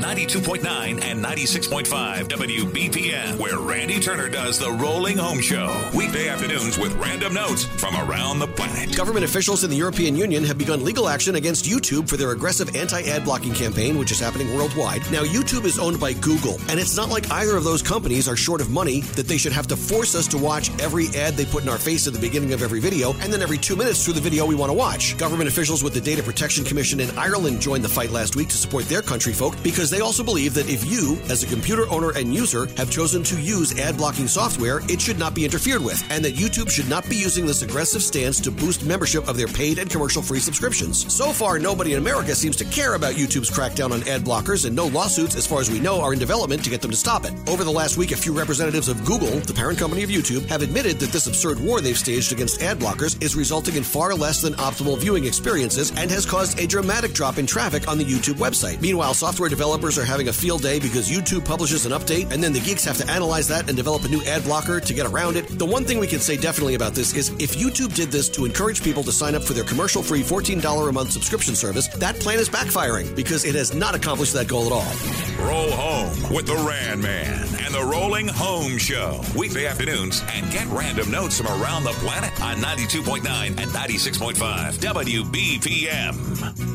92.9 and 96.5 WBPM, where Randy Turner does the Rolling Home Show. Weekday afternoons with random notes from around the planet. Government officials in the European Union have begun legal action against YouTube for their aggressive anti-ad blocking campaign, which is happening worldwide. Now, YouTube is owned by Google, and it's not like either of those companies are short of money that they should have to force us to watch every ad they put in our face at the beginning of every video, and then every 2 minutes through the video we want to watch. Government officials with the Data Protection Commission in Ireland joined the fight last week to support their country folk because they also believe that if you, as a computer owner and user, have chosen to use ad-blocking software, it should not be interfered with, and that YouTube should not be using this aggressive stance to boost membership of their paid and commercial-free subscriptions. So far, nobody in America seems to care about YouTube's crackdown on ad blockers, and no lawsuits, as far as we know, are in development to get them to stop it. Over the last week, a few representatives of Google, the parent company of YouTube, have admitted that this absurd war they've staged against ad blockers is resulting in far less than optimal viewing experiences and has caused a dramatic drop in traffic on the YouTube website. Meanwhile, software developers are having a field day because YouTube publishes an update, and then the geeks have to analyze that and develop a new ad blocker to get around it. The one thing we can say definitely about this is if YouTube did this to encourage people to sign up for their commercial-free $14 a month subscription service, that plan is backfiring because it has not accomplished that goal at all. Roll home with the Rand Man and the Rolling Home Show. Weekday afternoons, and get random notes from around the planet on 92.9 and 96.5 WBPM.